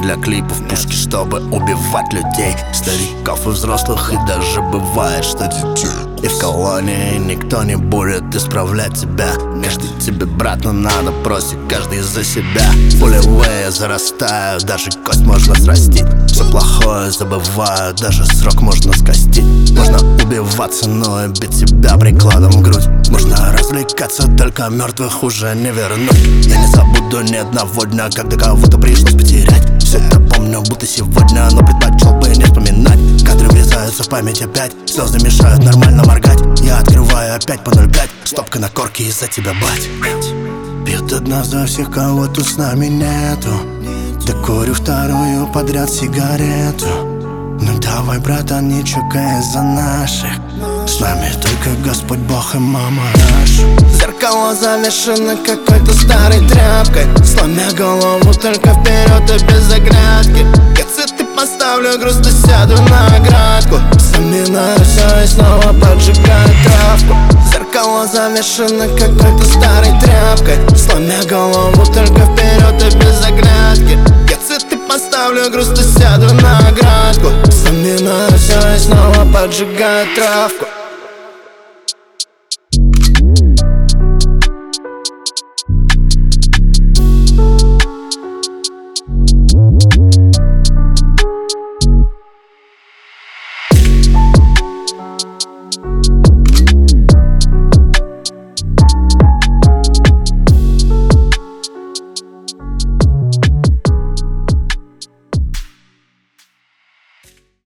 для клипов, пушки, чтобы убивать людей, стариков и взрослых, и даже бывает, что детей. И в колонии никто не будет исправлять тебя. Каждый тебе, брат, но надо просить каждый за себя. Пулевые зарастают, даже кость можно срастить. Все плохое забывают, даже срок можно скостить. Можно убиваться, но и бить себя прикладом в грудь. Можно развлекаться, только мертвых уже не вернуть. Я не забуду ни одного дня, когда кого-то пришлось потерять. Все это помню, будто сегодня, но предпочел бы не вспоминать. Кадры врезаются в память опять, слезы мешают нормально моргать. Я открываю опять по 0,5, стопка на корке из-за тебя, бать. Пьет одна за всех, кого тут с нами нету. Да курю вторую подряд сигарету. Ну давай, братан, не чукай за наших. С нами только Господь Бог и мама наша. Зеркало завешено какой-то старой тряпкой. Сломя голову только вперед и без оглядки. Я цветы поставлю, грустно сяду на оградку. Вспоминаю все и снова поджигаю травку. Зеркало завешено какой-то старой тряпкой. Сломя голову только вперед и без оглядки. Я цветы поставлю, грустно сяду на оградку. Вспоминаю все и снова поджигаю травку.